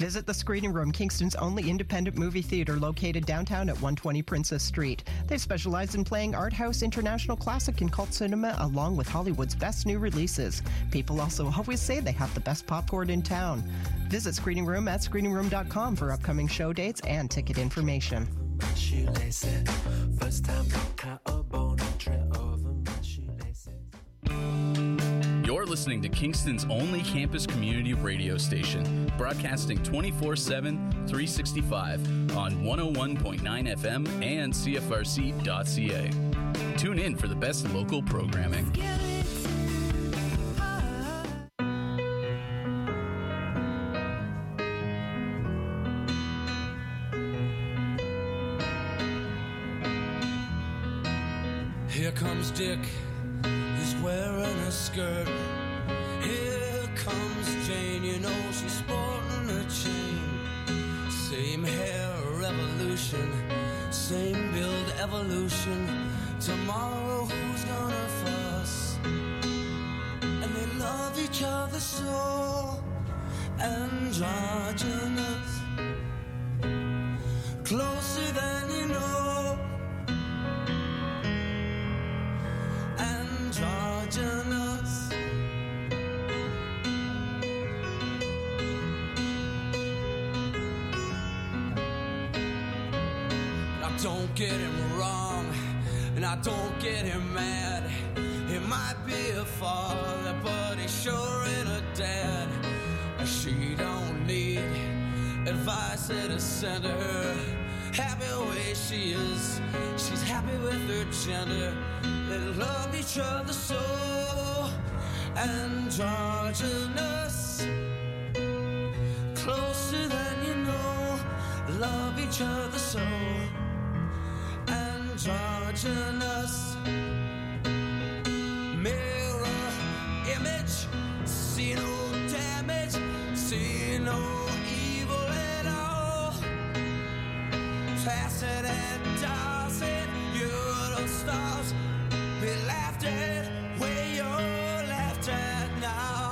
Visit the Screening Room, Kingston's only independent movie theater located downtown at 120 Princess Street. They specialize in playing art house, international classic, and cult cinema, along with Hollywood's best new releases. People also always say they have the best popcorn in town. Visit Screening Room at screeningroom.com for upcoming show dates and ticket information. First time You're listening to Kingston's only campus community radio station, broadcasting 24/7, 365 on 101.9 FM and CFRC.ca. Tune in for the best local programming. Here comes Dick, he's wearing a skirt. Here comes Jane, you know she's sporting a chain. Same hair revolution, same build evolution. Tomorrow who's gonna fuss? And they love each other so androgynous, closer than you know. Androgynous. Now don't get him wrong, and I don't get him mad. He might be a father, but he sure ain't a dad. She don't need advice to send her happy way she is. She's happy with her gender. They love each other so androgynous, closer than you know. Love each other so androgynous. Mirror image, see no damage, see no evil at all. Tacit and Dawson, Eurostars, be laughed at where you're laughed at now.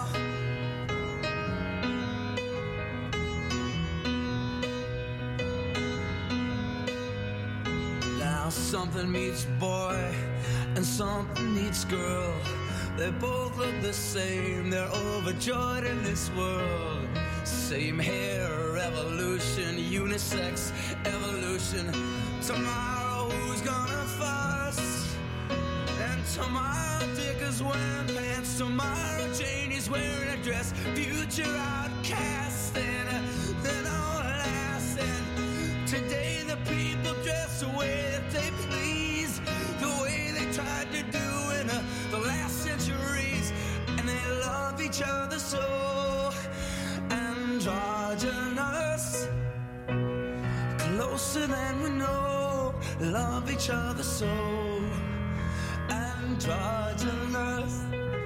Now something meets boy and something meets girl. They both look the same, they're overjoyed in this world. Same hair revolution, unisex evolution. Tomorrow who's gonna fuss? And tomorrow Dick is wearing pants. Tomorrow Jane is wearing a dress. Future outcast and then all last. And today the people dress the way that they please, the way they tried to do in the last centuries. And they love each other so androgynous, closer than we know. Love each other so androgynous.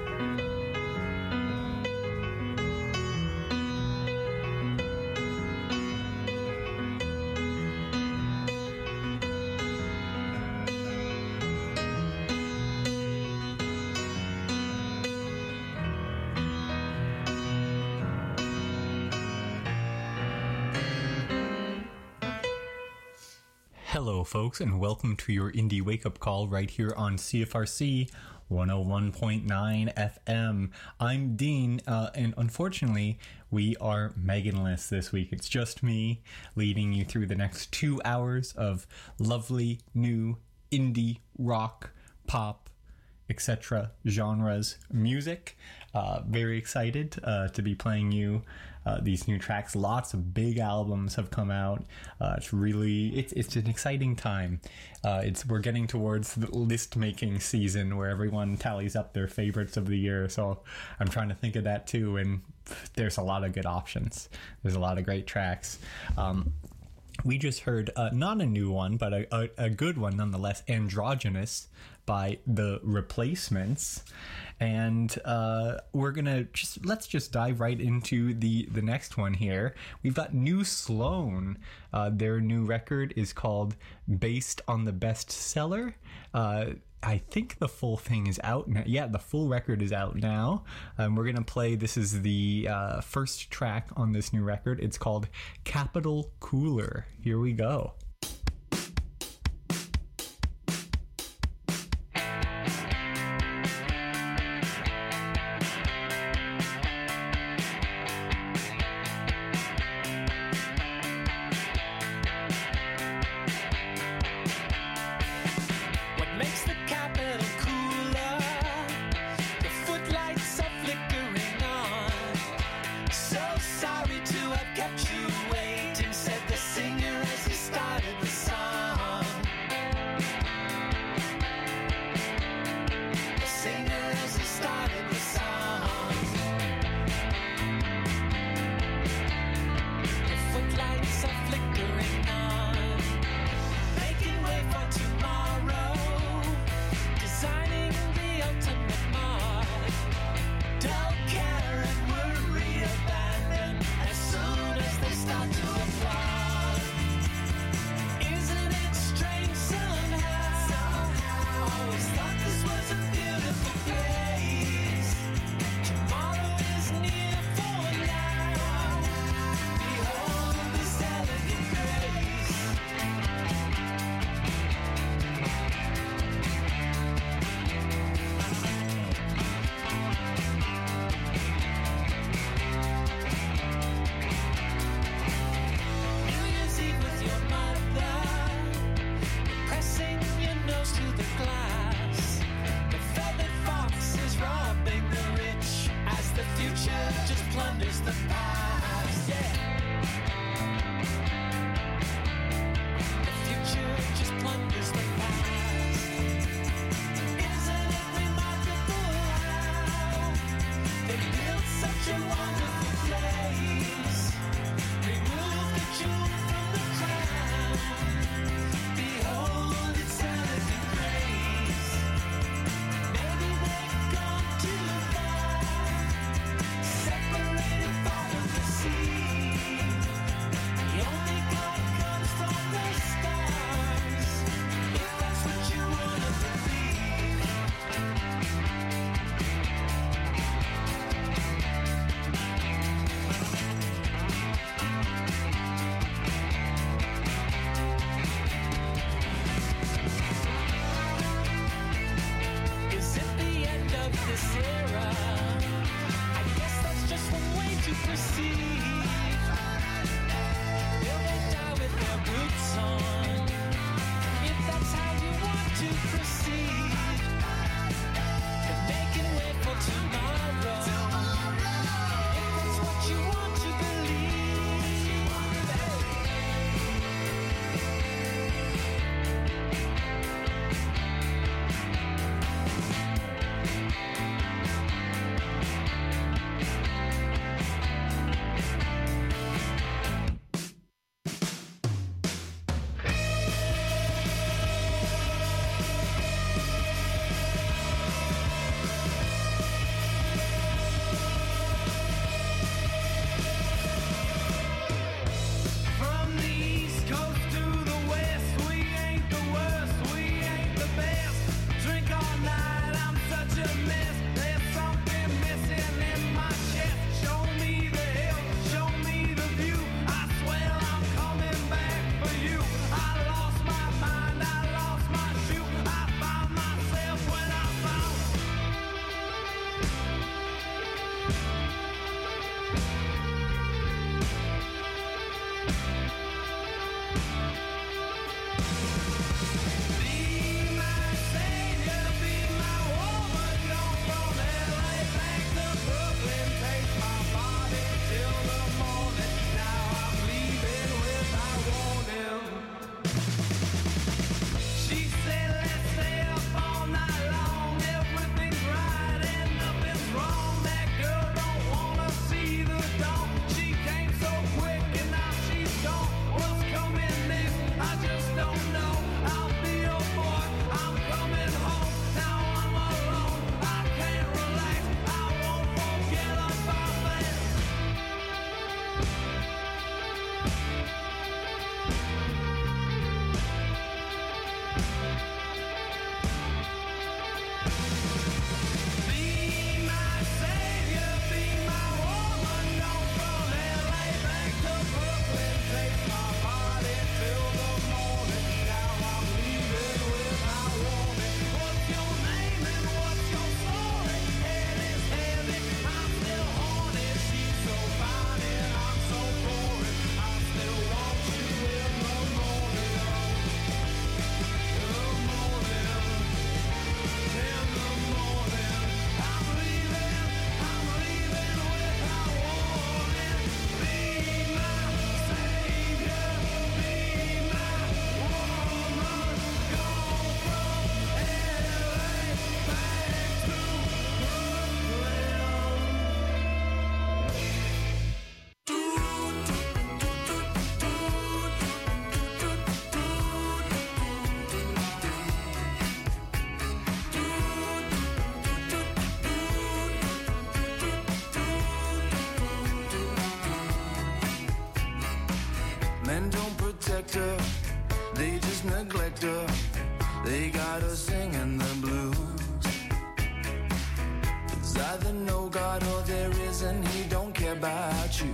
Hello, folks, and welcome to your Indie Wake-Up Call right here on CFRC 101.9 FM. I'm Dean, and unfortunately, we are Megan-less this week. It's just me leading you through the next 2 hours of lovely, new, indie, rock, pop, etc. genres music. Very excited to be playing you these new tracks. Lots of big albums have come out. It's an exciting time. We're getting towards the list making season where everyone tallies up their favorites of the year. So I'm trying to think of that too, and there's a lot of good options. There's a lot of great tracks. We just heard not a new one, but a good one nonetheless, Androgynous by The Replacements. And let's just dive right into the next one here. We've got New Sloan. Their new record is called Based on the Bestseller. I think the full thing is out now. Yeah, the full record is out now. We're going to play, this is the first track on this new record. It's called Capital Cooler. Here we go. Sorry to have kept you waiting, said the singer as he started They got us singing the blues. There's either no God or there isn't. He don't care about you.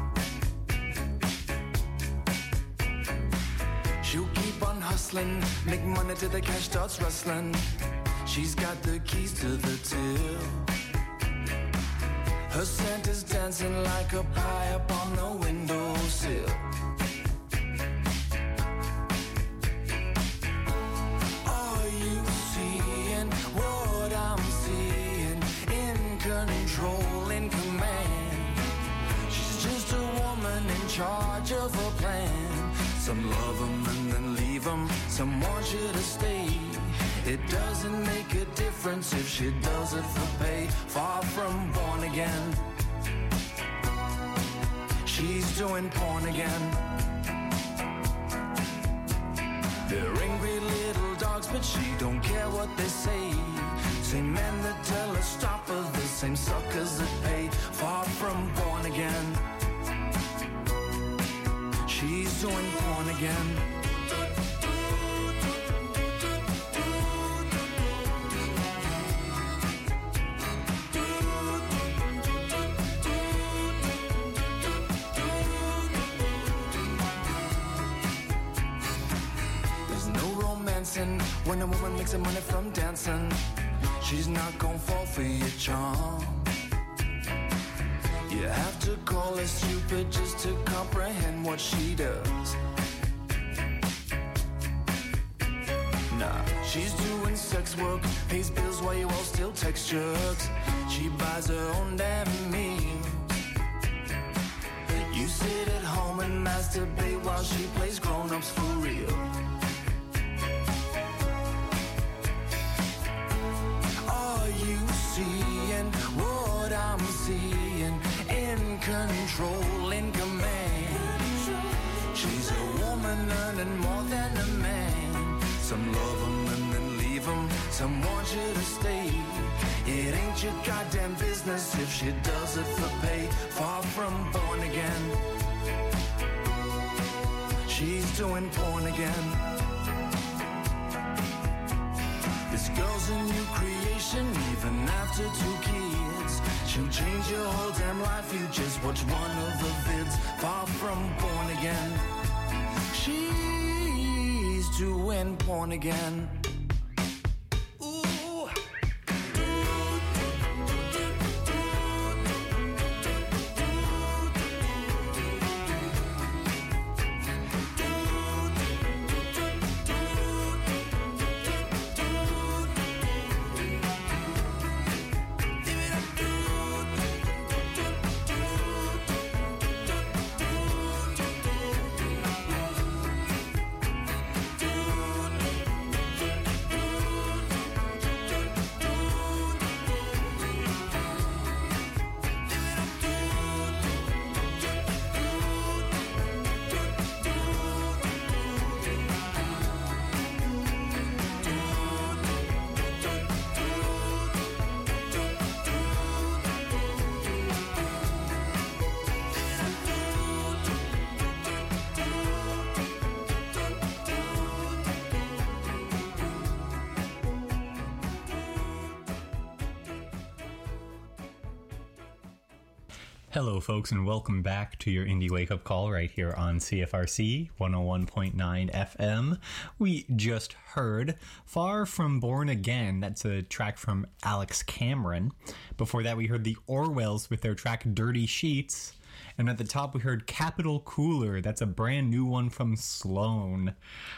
She'll keep on hustling, make money till the cash starts rustling. She's got the keys to the till. Her scent is dancing like a pie up on the windowsill. Are you seeing what I'm seeing? In control, in command. She's just a woman in charge of her plan. Some love them and then leave them. Some want you to stay. It doesn't make a difference if she does it for pay. Far from born again. She's doing porn again. They're angry little dogs, but she don't care what they say. Same men that tell her stop are the same suckers that pay. Far from born again. She's doing porn again. When a woman makes her money from dancing, she's not gonna fall for your charm. You have to call her stupid just to comprehend what she does. Nah, she's doing sex work, pays bills while you all still text jerks. She buys her own damn meals. You sit at home and masturbate while she plays grown-ups for real. Seeing what I'm seeing, in control, in command. She's a woman earning more than a man. Some love them and then leave them. Some want you to stay. It ain't your goddamn business if she does it for pay. Far from born again. She's doing porn again. This girl's a new creation, even after 2 kids. She'll change your whole damn life, you just watch one of the vids. Far from born again. She's doing porn again. Hello, folks, and welcome back to your Indie Wake Up Call right here on CFRC 101.9 FM. We just heard Far From Born Again. That's a track from Alex Cameron. Before that, we heard the Orwells with their track Dirty Sheets. And at the top, we heard Capital Cooler. That's a brand new one from Sloan.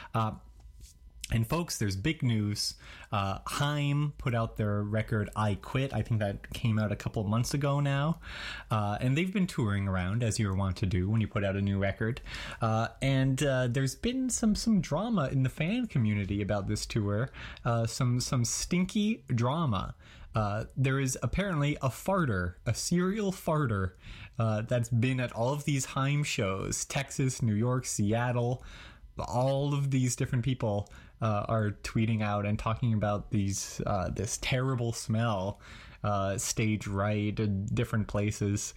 And folks, there's big news. Haim put out their record I Quit. I think that came out a couple months ago now. And they've been touring around, as you're wont to do when you put out a new record. And there's been some drama in the fan community about this tour. Some stinky drama. There is apparently a serial farter, that's been at all of these Haim shows. Texas, New York, Seattle. All of these different people are tweeting out and talking about this terrible smell, stage right, different places.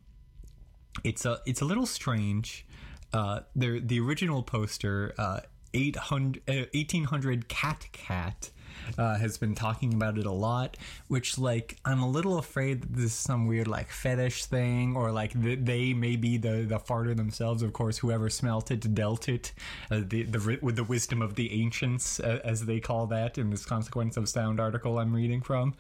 It's a little strange. The original poster 1800 Cat has been talking about it a lot, which, like, I'm a little afraid that this is some weird, like, fetish thing, or, like, they may be the farter themselves. Of course, whoever smelt it dealt it, with the wisdom of the ancients, as they call that in this Consequence of Sound article I'm reading from.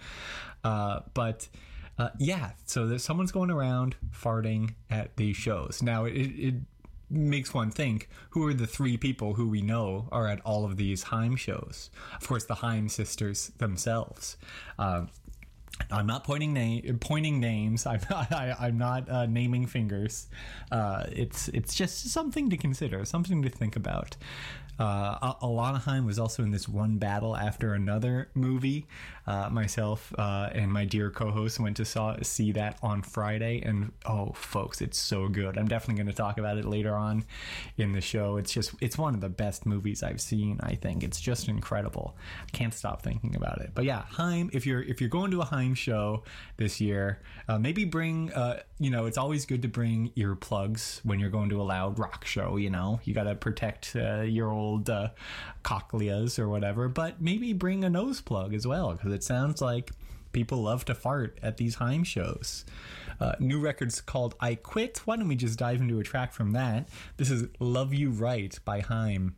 So someone's going around farting at these shows. Now, it makes one think, who are the three people who we know are at all of these Haim shows? Of course, the Haim sisters themselves. I'm not pointing names. I'm not naming fingers. It's just something to consider, something to think about. Alana Haim was also in this One Battle After Another movie. Myself and my dear co-host went to see that on Friday, and oh, folks, it's so good. I'm definitely going to talk about it later on in the show. It's one of the best movies I've seen. I think it's just incredible. I can't stop thinking about it. But yeah, Haim. If you're going to a Haim show this year, maybe bring. It's always good to bring earplugs when you're going to a loud rock show. You got to protect your old cochleas or whatever. But maybe bring a nose plug as well, because it sounds like people love to fart at these Haim shows. New record's called I Quit. Why don't we just dive into a track from that? This is Love You Right by Haim.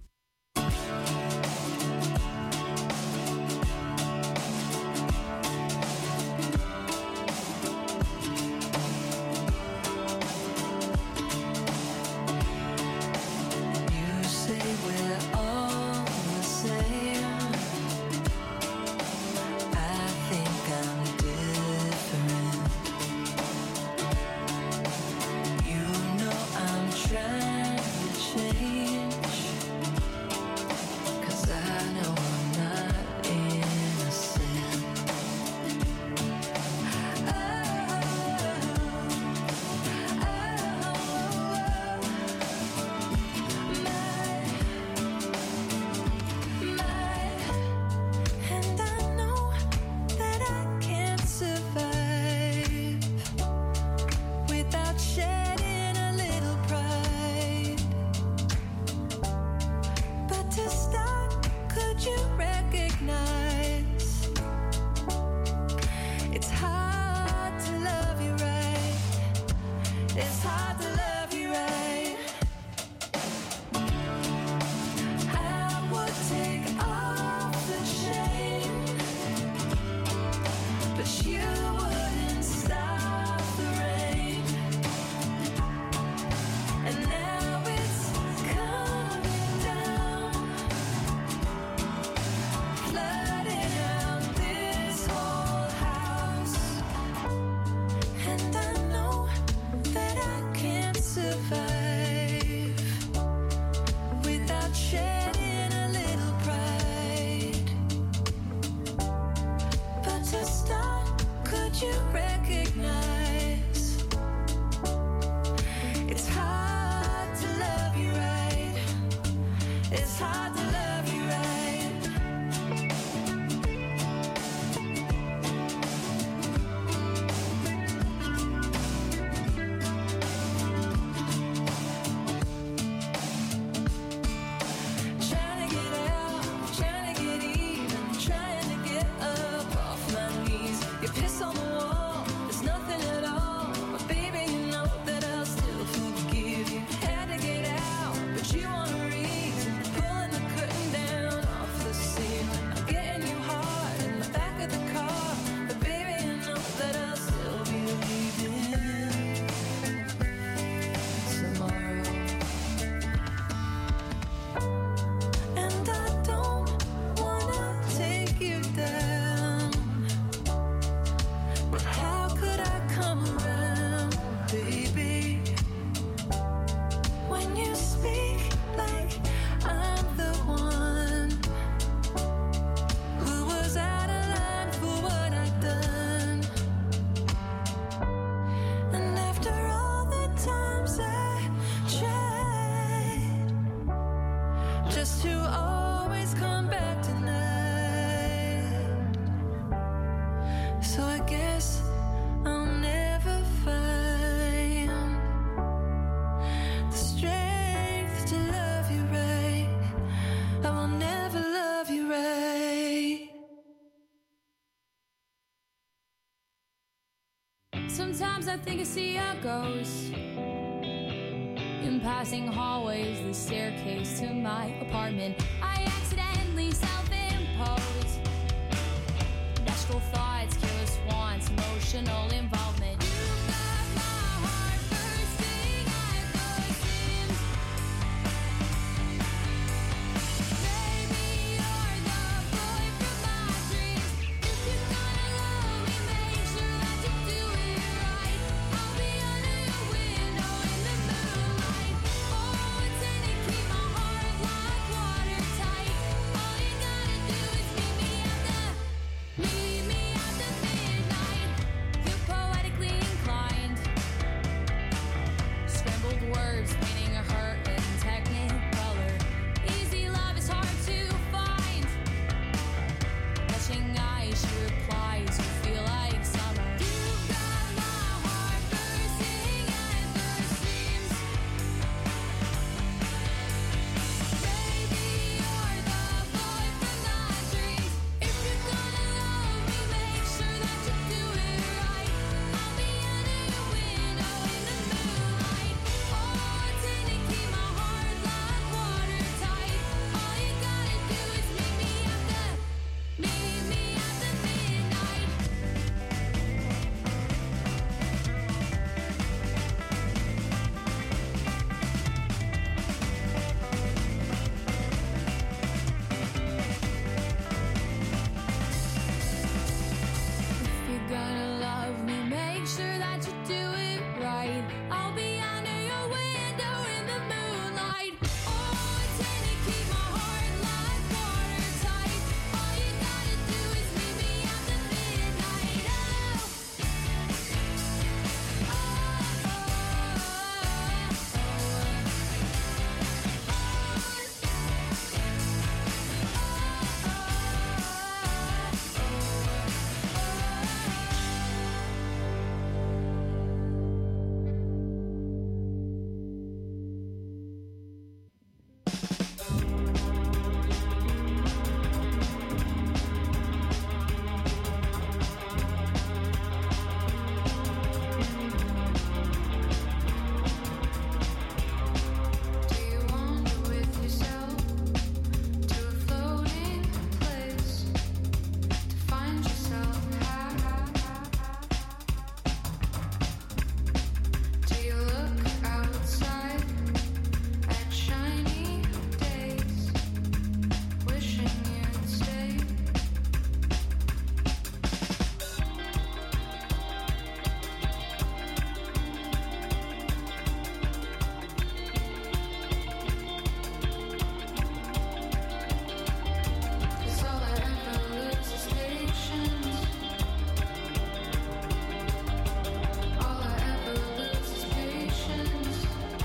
Trying to change Sometimes I think I see a ghost in passing hallways, the staircase to my apartment. I accidentally self-impose natural thoughts, careless wants, emotional involvement. You got my heart bursting at the seams. Baby, you're the boy from my dreams. If you're gonna love me, make sure that you do it right. I'll be under your window in the moonlight. Oh, pretend to keep my heart like watertight. All you gotta do is meet me after midnight. You're poetically inclined. Scrambled words painting a hurt in technicolor. Easy love is hard to find. Blushing eyes, she replies, you feel like summer. You've got my heart bursting at the seams. Baby, you're the boy from my dreams. If you're gonna love me, make sure that you do it right. I'll be under your window in the moonlight. Oh, pretend to keep my heart like watertight. All you gotta do is meet me after midnight. If you're gonna love me, make sure that you do it right. I'll be under your window in the moonlight. Oh, pretend to keep my heart like watertight. All you gotta do is meet me after midnight. Do you wander with yourself to a floating place to find yourself? Do you look outside at shiny days, wishing you'd stay? Cause all I ever lose is patience. All I ever lose is patience.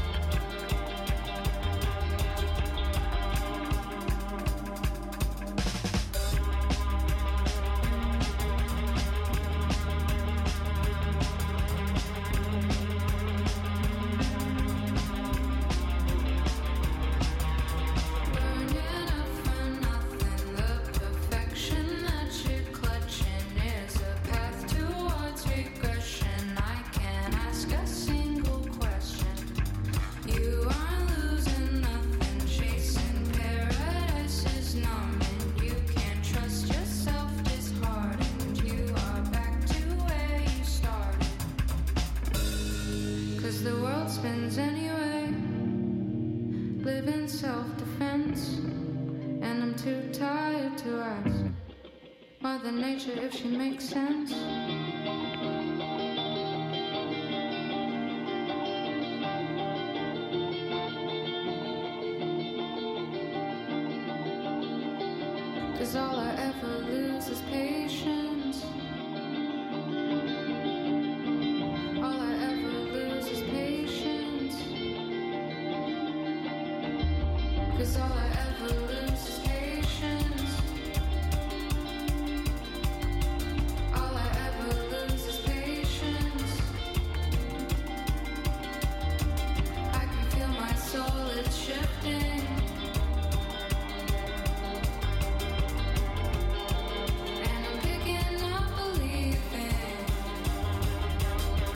Burning up for nothing. The perfection that you're clutching is a path towards regression. I can't ask a single question. You aren't losing nothing. Chasing paradise is numbing. You can't trust yourself, disheartened. You are back to where you started. Cause the world spins anyway. Live in self-defense. And I'm too tired to ask Mother Nature if she makes sense. Cause all I ever lose is patience. All I ever lose is patience. Cause all I ever lose is patience. All I ever lose is patience. I can feel my soul, it's shifting. And I'm picking up believing.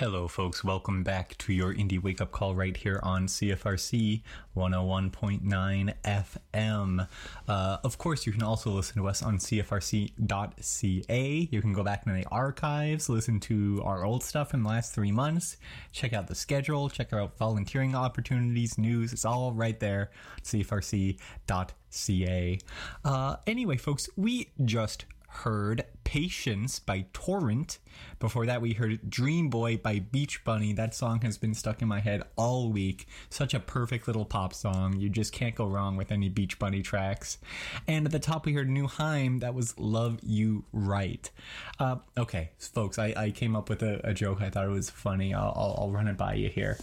Hello, folks. Welcome back to your Indie Wake Up Call right here on CFRC 101.9 FM. Of course, you can also listen to us on CFRC.ca. You can go back in the archives, listen to our old stuff in the last 3 months, check out the schedule, check out volunteering opportunities, news. It's all right there, CFRC.ca. Anyway, folks, we just heard Patience by Torrent. Before that, we heard Dream Boy by Beach Bunny. That song has been stuck in my head all week. Such a perfect little pop song. You just can't go wrong with any Beach Bunny tracks. And at the top, we heard New Haim. That was Love You Right. Okay, folks, I came up with a joke. I thought it was funny. I'll run it by you here.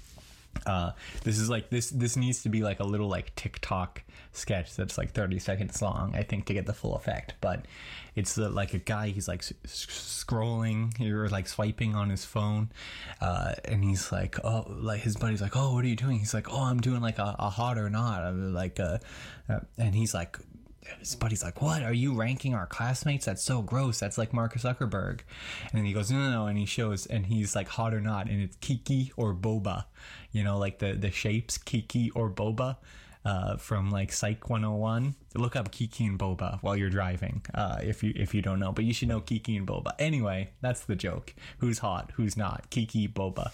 This is like this needs to be like a little like TikTok sketch that's like 30 seconds long, I think, to get the full effect. But it's like a guy, he's like scrolling or like swiping on his phone, and he's like, oh, like his buddy's like, oh, what are you doing? He's like, oh, I'm doing like a hot or not, like and he's like, his buddy's like, what, are you ranking our classmates? That's so gross. That's like Mark Zuckerberg. And then he goes, no, and he shows, and he's like, hot or not, and it's Kiki or Boba, you know, like the shapes, Kiki or Boba, from like Psych 101. Look up Kiki and Boba while you're driving, if you don't know, but you should know Kiki and Boba. Anyway, that's the joke. Who's hot, who's not? Kiki, Boba.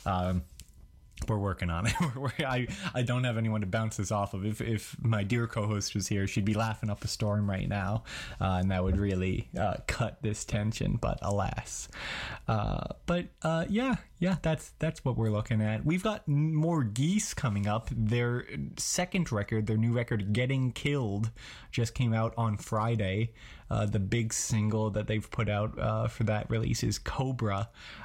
We're working on it. I don't have anyone to bounce this off of. If my dear co-host was here, she'd be laughing up a storm right now, and that would really cut this tension. But alas, yeah, that's what we're looking at. We've got more Geese coming up. Their second record, their new record, Getting Killed, just came out on Friday. The big single that they've put out for that release is Cobra.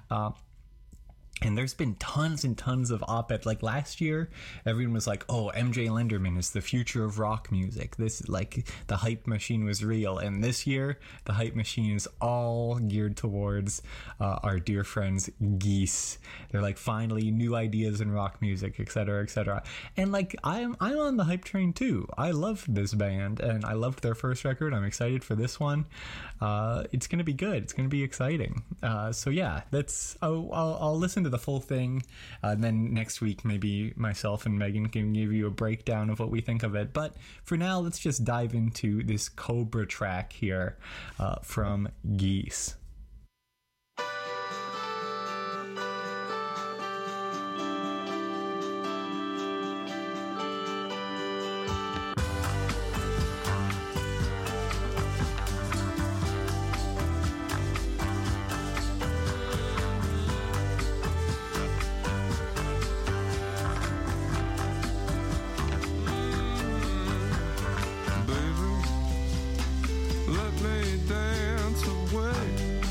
And there's been tons and tons of op-ed. Like last year, everyone was like, oh, MJ Lenderman is the future of rock music. This, like, the hype machine was real. And this year, the hype machine is all geared towards our dear friends Geese. They're like, finally, new ideas in rock music, etc., etc. And like, I'm on the hype train too. I love this band, and I loved their first record. I'm excited for this one. It's gonna be good. It's gonna be exciting. So yeah, I'll listen to the full thing, then next week maybe myself and Megan can give you a breakdown of what we think of it. But for now, let's just dive into this Cobra track here from Geese. Let me dance away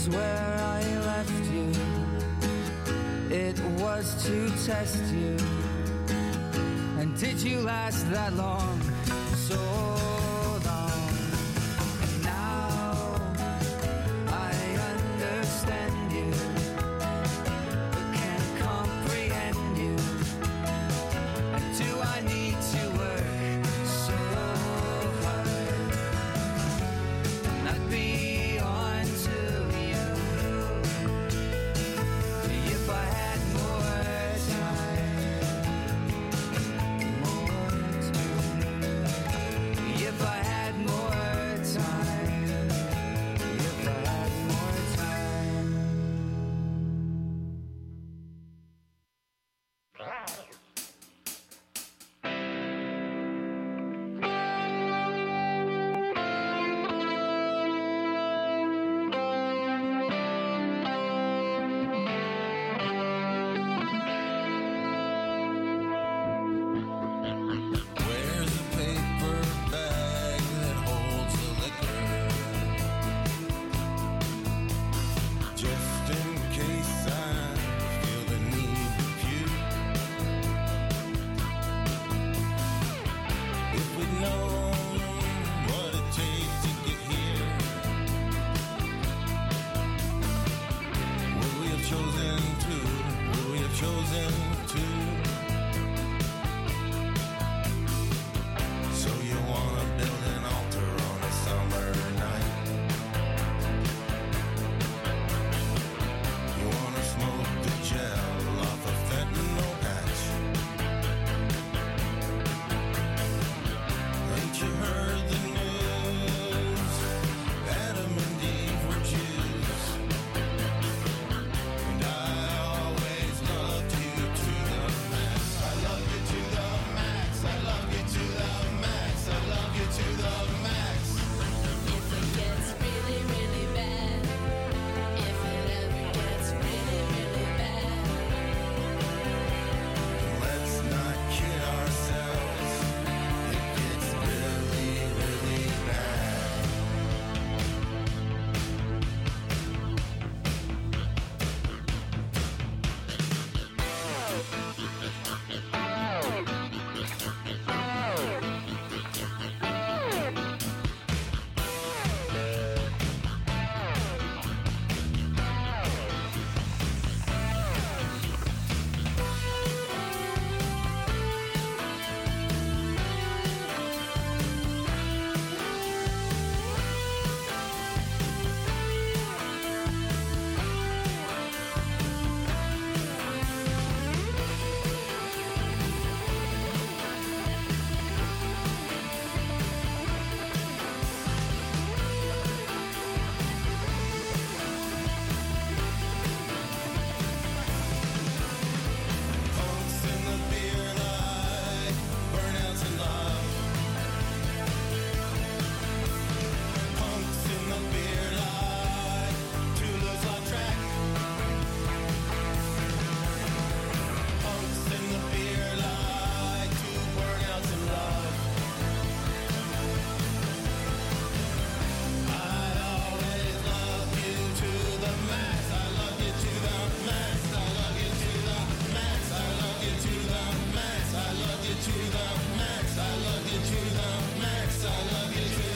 is where I left you. It was to test you. And did you last that long? So long. And now I understand you, but can't comprehend you. And do I need to work so hard? Not be on to you. If I had more time, if I had more time, if I had more time. Where's the paper bag that holds the liquor? Just in case I feel the need to puke. If we'd known what it takes to get here, would we have chosen to? Would we have chosen to? So you wanna build an altar on a summer night? You wanna smoke the gel off a fentanyl patch? Ain't you heard the news? Adam and Eve were Jews. And I always loved you to the max. I love you to the max. I love you to the max. I love you to the max. If it gets really, really bad, if it ever gets really, really bad, Let's not kid ourselves. It gets really, really bad. Punks in the beer light, burnouts in love. Punks in the beer light, two lose on track. Punks in the beer light, two burnouts in love. I always love you to the max. I love you to the max. I love you to the max. I love you to the max. I love you to the max. I love you to the max. I love you to the.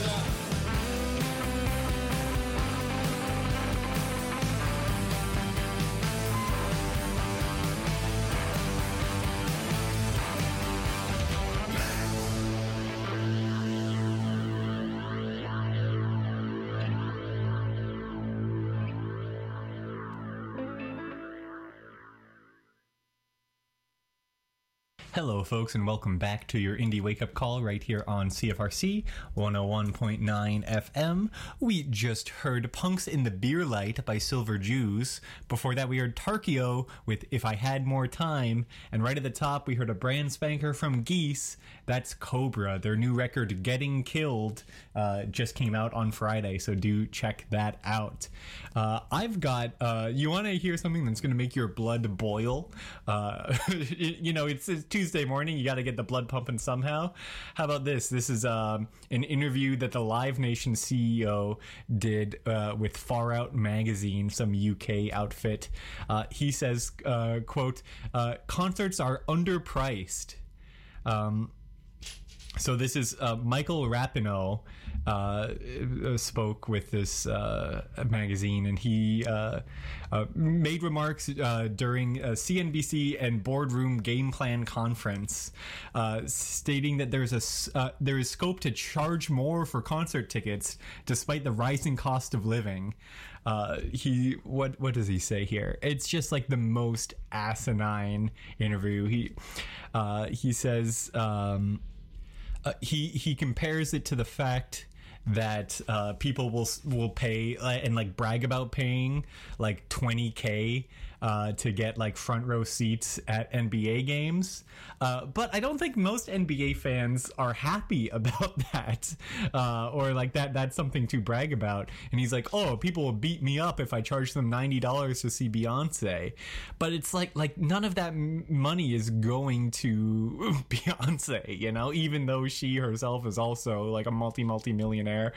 Hello, folks, and welcome back to your Indie Wake Up Call right here on CFRC 101.9 FM. We just heard Punks in the Beer Light by Silver Jews. Before that, we heard Tarkio with If I Had More Time. And right at the top, we heard a brand spanker from Geese. That's Cobra. Their new record, Getting Killed, just came out on Friday, so do check that out. I've got, you want to hear something that's going to make your blood boil? You know, it's Tuesday Tuesday morning. You got to get the blood pumping somehow. How about this? This is an interview that the Live Nation CEO did with Far Out Magazine, some UK outfit. He says, quote, concerts are underpriced. So this is Michael Rapinoe spoke with this magazine, and he made remarks during a CNBC and Boardroom Game Plan conference, stating that there is scope to charge more for concert tickets despite the rising cost of living. What does he say here? It's just like the most asinine interview. He says. He compares it to the fact that people will pay and like brag about paying like $20,000 to get like front row seats at NBA games, but I don't think most NBA fans are happy about that, or like that's something to brag about. And he's like, oh, people will beat me up if I charge them $90 to see Beyonce, but it's like none of that money is going to Beyonce, you know, even though she herself is also like a multi-millionaire.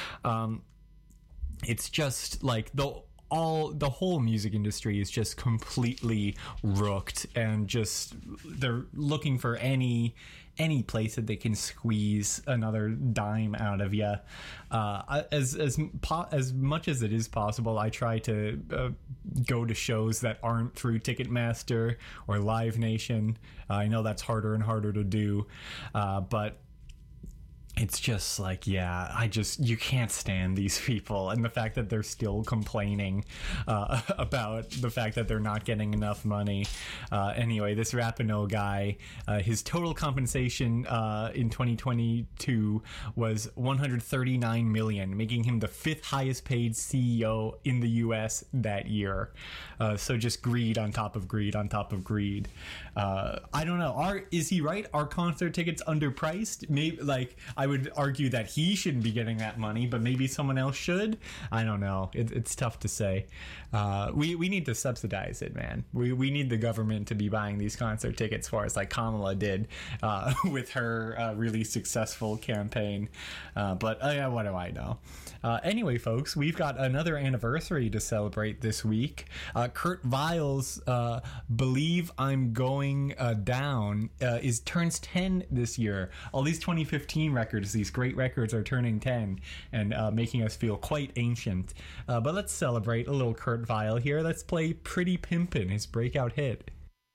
It's just like the whole music industry is just completely rooked, and just they're looking for any place that they can squeeze another dime out of you. As much as it is possible, I try to go to shows that aren't through Ticketmaster or Live Nation. I know that's harder and harder to do, but it's just like, you can't stand these people, and the fact that they're still complaining about the fact that they're not getting enough money. Anyway, this Rapinoe guy, his total compensation in 2022 was $139 million, making him the 5th highest paid CEO in the U.S. that year. So just greed on top of greed on top of greed. I don't know. Is he right? Are concert tickets underpriced? Maybe, like, I would argue that he shouldn't be getting that money, but maybe someone else should. I don't know. It's tough to say. We need to subsidize it, man. We need the government to be buying these concert tickets for us, like Kamala did with her really successful campaign. But what do I know? Anyway, folks, we've got another anniversary to celebrate this week. Kurt Weill's Believe I'm Going Down turns 10 this year. All these 2015 records, these great records, are turning 10 and making us feel quite ancient. But let's celebrate a little Kurt Weill here. Let's play Pretty Pimpin', his breakout hit.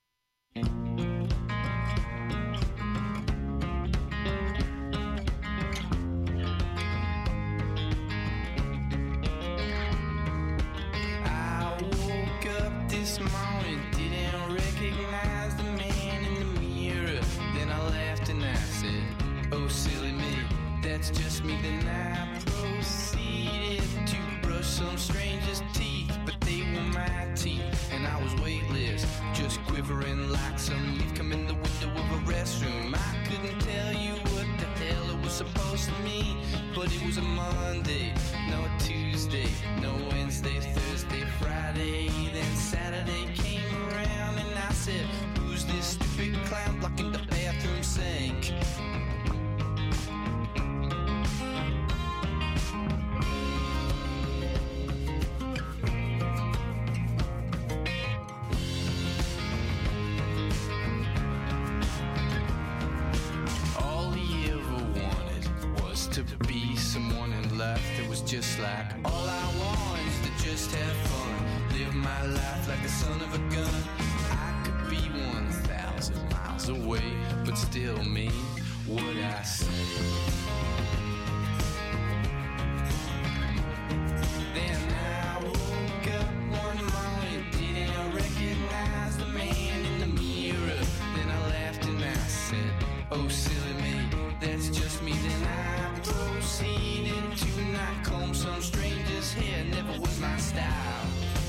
This morning, didn't recognize the man in the mirror. Then I laughed and I said, oh silly me, that's just me. Then I proceeded to brush some stranger's teeth, but they were my teeth, and I was weightless, just quivering like some leaf come in the window of a restroom. I couldn't tell you what the hell it was supposed to mean, but it was a Monday, no Tuesday, no Wednesday, Thursday, Friday. Then Saturday came around and I said, who's this stupid clown blocking the bathroom sink? All he ever wanted was to be someone in life that was just like all I want is to just have fun. Live my life like the son of a gun. I could be 1,000 miles away, but still mean what I say. Then I woke up one morning, didn't recognize the man in the mirror. Then I laughed and I said, oh silly me, that's just me. Then I proceeded to not comb some stranger's hair, never was my style.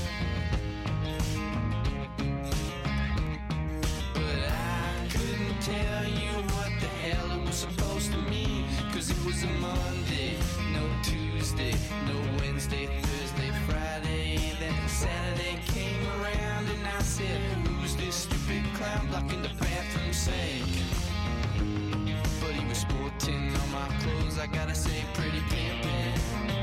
Tell you what the hell it was supposed to mean, cause it was a Monday, no Tuesday, no Wednesday, Thursday, Friday. Then Saturday came around and I said, who's this stupid clown blocking the bathroom sink. But he was sporting all my clothes, I gotta say, pretty pimpin'.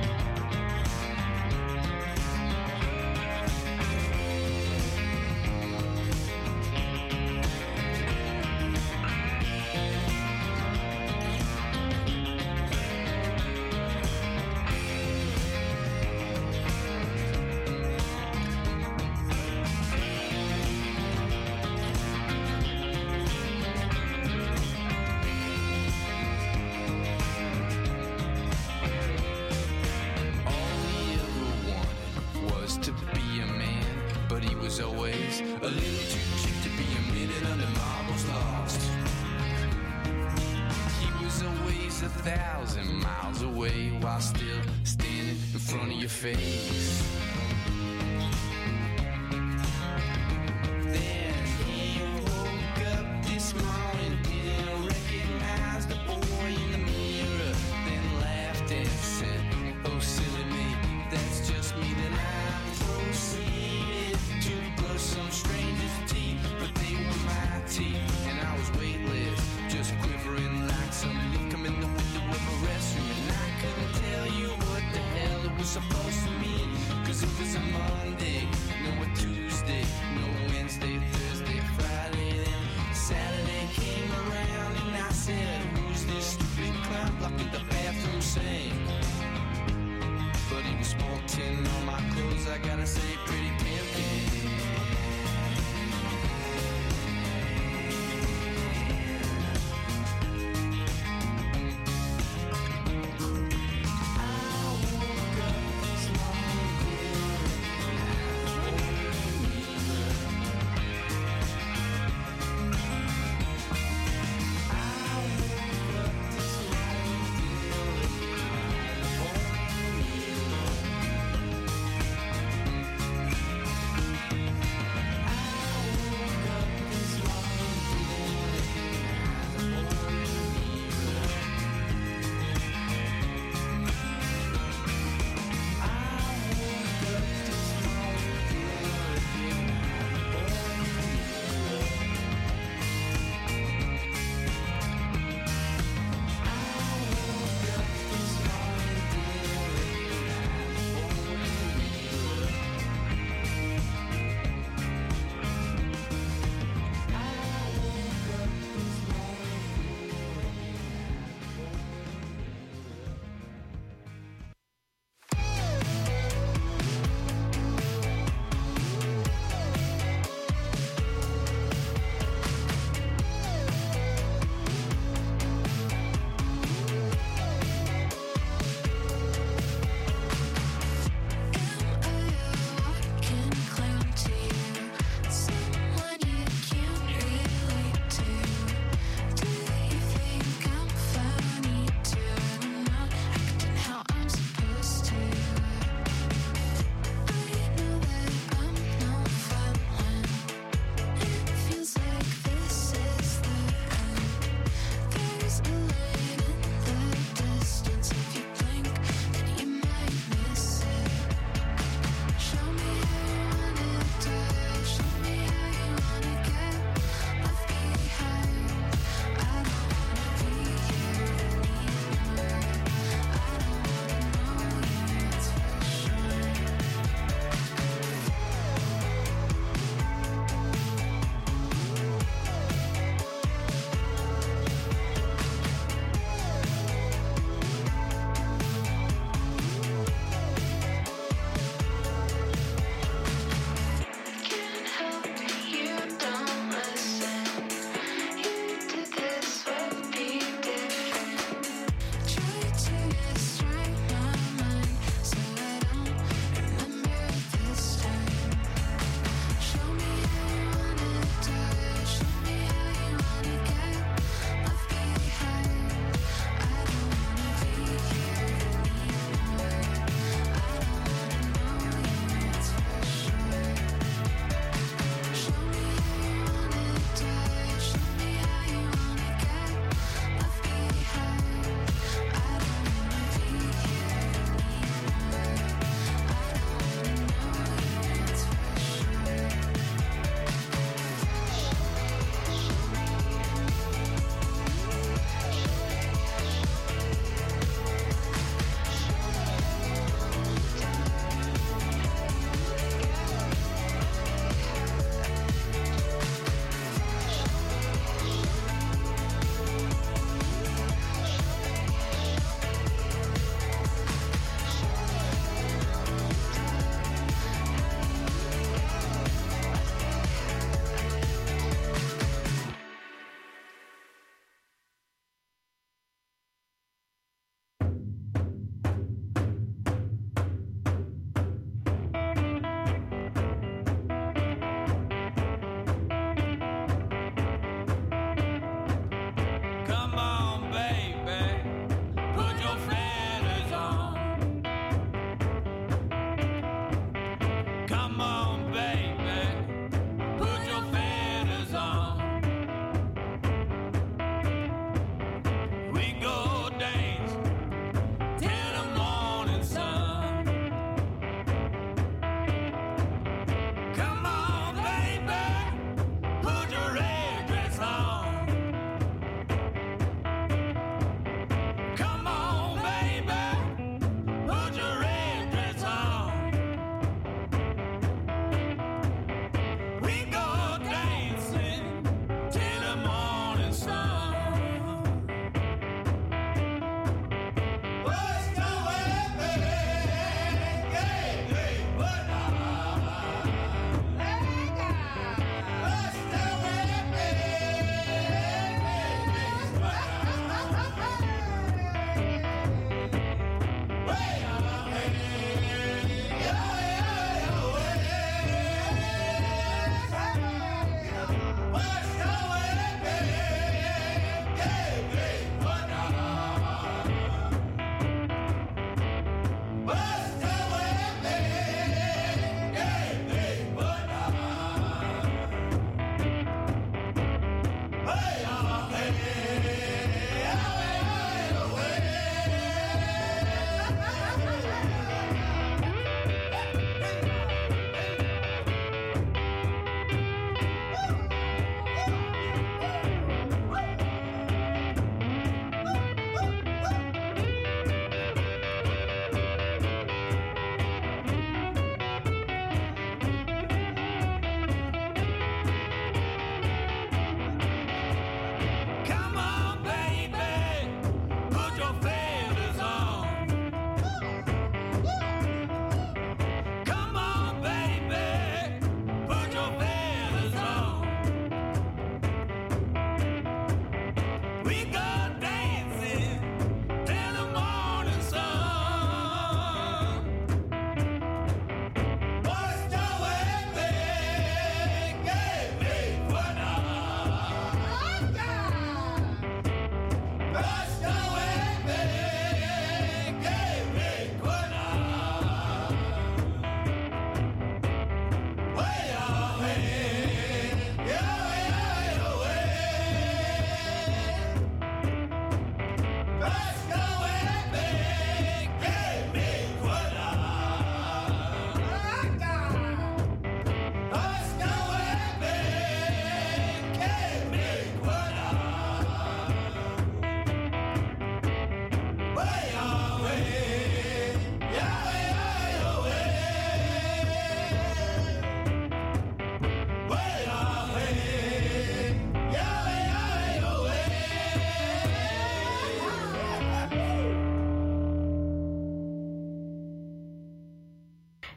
Always a little too cheap to be a minute under marbles lost. He was always 1,000 miles away while still standing in front of your face. Then he woke up this morning, didn't recognize the boy in the mirror, then laughed and said, "Oh silly me, that's just me." Then I proceeded to brush some stranger's teeth, but they were my teeth, and I was weightless, just quivering like some leaf coming in the window of a restroom, and I couldn't tell you what the hell it was supposed to mean, 'cause it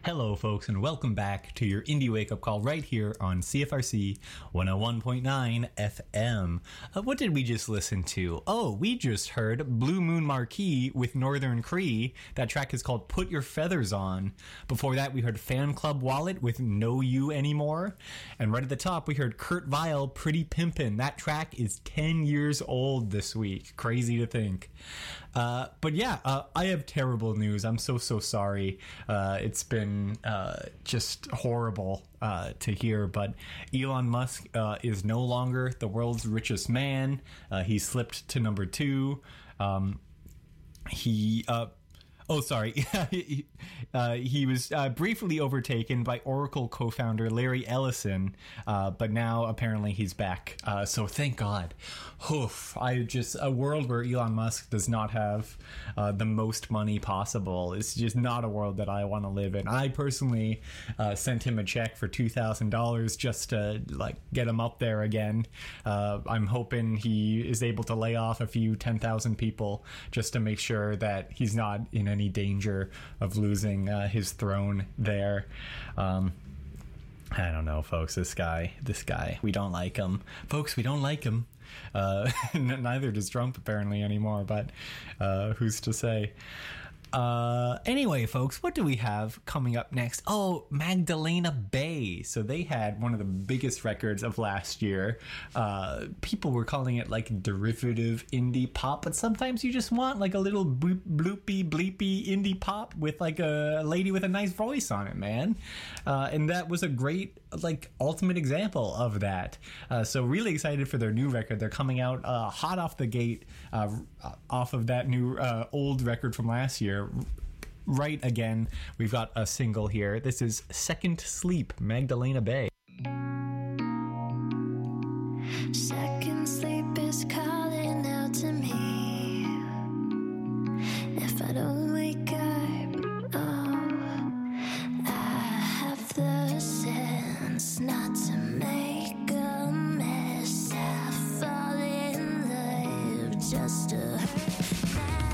Hello, folks, and welcome back to your Indie Wake Up Call right here on CFRC 101.9 FM. What did we just listen to? Oh, we just heard Blue Moon Marquee with Northern Cree. That track is called Put Your Feathers On. Before that, we heard Fan Club Wallet with No You Anymore. And right at the top, we heard Kurt Vile, Pretty Pimpin'. That track is 10 years old this week. Crazy to think. But yeah, I have terrible news. I'm so sorry. It's been just horrible to hear, but Elon Musk is no longer the world's richest man. He slipped to number 2. He was briefly overtaken by Oracle co-founder Larry Ellison, but now apparently he's back. So thank God. Oof, a world where Elon Musk does not have the most money possible. It's just not a world that I want to live in. I personally sent him a check for $2,000 just to get him up there again. I'm hoping he is able to lay off a few 10,000 people just to make sure that he's not in any danger of losing his throne there. I don't know, folks. This guy, we don't like him. Folks, we don't like him. Neither does Trump apparently anymore, but who's to say? Anyway, folks, what do we have coming up next? Oh, Magdalena Bay. So they had one of the biggest records of last year. People were calling it derivative indie pop, but sometimes you just want a little bloopy bleepy indie pop with a lady with a nice voice on it, man. And that was a great ultimate example of that. So really excited for their new record. They're coming out hot off the gate, off of that new old record from last year. Right again, we've got a single here. This is Second Sleep, Magdalena Bay. Second sleep is calling out to me. If I don't wake up, I have the sense not to make a mess. I fall in love just to hurt